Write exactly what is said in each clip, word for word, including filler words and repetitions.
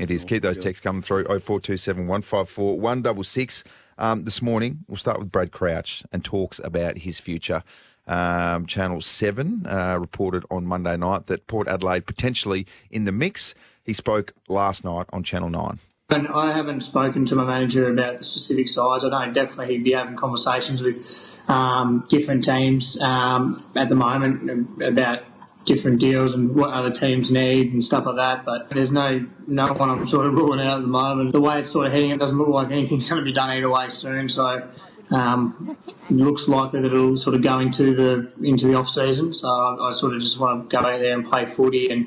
It is. Keep those texts coming through. oh four two seven, one five four, one six six. Um, this morning, we'll start with Brad Crouch and talks about his future. Um, Channel seven uh, reported on Monday night that Port Adelaide potentially in the mix. He spoke last night on Channel nine. And I haven't spoken to my manager about the specific size. I know definitely he'd be having conversations with um, different teams um, at the moment about different deals and what other teams need and stuff like that. But there's no no one I'm sort of ruling out at the moment. The way it's sort of heading, it doesn't look like anything's going to be done either way soon. So um, it looks likely that it'll sort of go into the into the off season. So I, I sort of just want to go out there and play footy and.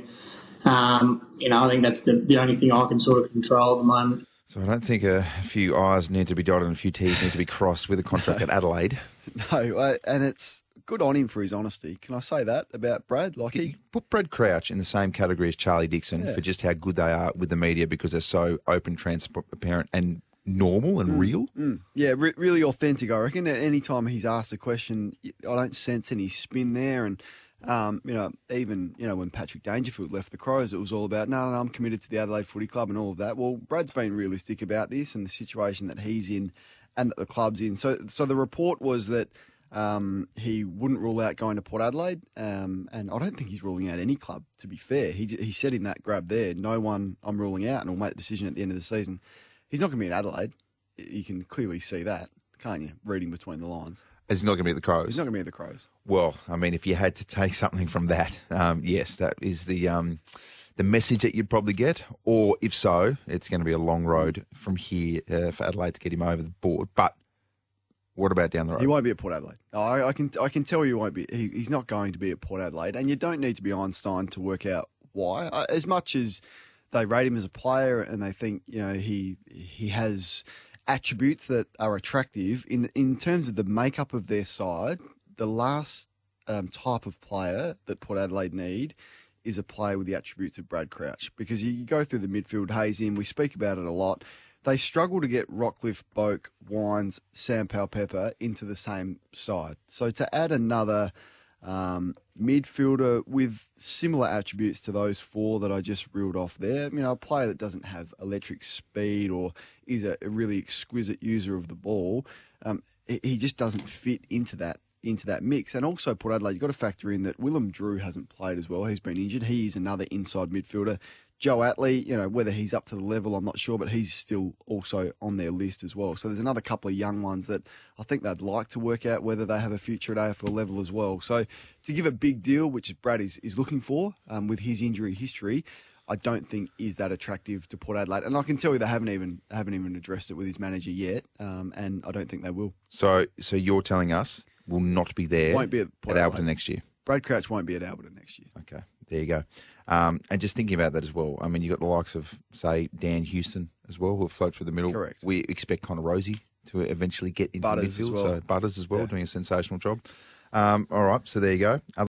Um, you know, I think that's the, the only thing I can sort of control at the moment. So I don't think a few I's need to be dotted and a few T's need to be crossed with a contract at Adelaide. No, uh, and it's good on him for his honesty. Can I say that about Brad? Like he put Brad Crouch in the same category as Charlie Dixon Yeah. for just how good they are with the media because they're so open, transparent and normal and Mm, real. Mm. Yeah, re- really authentic, I reckon. At any time he's asked a question, I don't sense any spin there. And, um, you know, even, you know, when Patrick Dangerfield left the Crows, it was all about, no, no, no, I'm committed to the Adelaide Footy Club and all of that. Well, Brad's been realistic about this and the situation that he's in and that the club's in. So, so the report was that um, he wouldn't rule out going to Port Adelaide, um, and I don't think he's ruling out any club, to be fair. He, he said in that grab there, no one I'm ruling out, and we'll make the decision at the end of the season. He's not going to be in Adelaide. You can clearly see that, can't you? Reading between the lines. He's not going to be at the Crows. He's not going to be at the Crows. Well, I mean, if you had to take something from that, um, yes, that is the um, the message that you'd probably get. Or if so, it's going to be a long road from here uh, for Adelaide to get him over the board. But what about down the road? He won't be at Port Adelaide. I, I can I can tell you he won't be. He, he's not going to be at Port Adelaide, and you don't need to be Einstein to work out why. I, as much as they rate him as a player and they think you know he he has attributes that are attractive in in terms of the makeup of their side, the last um, type of player that Port Adelaide need is a player with the attributes of Brad Crouch. Because you, you go through the midfield, Hayes in, we speak about it a lot. They struggle to get Rockcliffe, Boak, Wines, Sam Powell-Pepper into the same side. So to add another um, midfielder with similar attributes to those four that I just reeled off there, you know, a player that doesn't have electric speed or is a, a really exquisite user of the ball, um, he, he just doesn't fit into that into that mix. And also Port Adelaide, you've got to factor in that Willem Drew hasn't played as well. He's been injured. He is another inside midfielder. Joe Atley, you know, whether he's up to the level, I'm not sure, but he's still also on their list as well. So there's another couple of young ones that I think they'd like to work out whether they have a future at A F L level as well. So to give a big deal, which Brad is, is looking for um, with his injury history, I don't think is that attractive to Port Adelaide. And I can tell you they haven't even haven't even addressed it with his manager yet, um, and I don't think they will. So so you're telling us will not be there Won't be at, Port at Adelaide. Alberton next year? Brad Crouch won't be at Alberton next year. Okay, there you go. Um, and just thinking about that as well, I mean, you've got the likes of, say, Dan Houston as well, who float through the middle. Correct. We expect Connor Rosie to eventually get into Butters the midfield. as well. So Butters as well, Yeah. doing a sensational job. Um, all right, so there you go.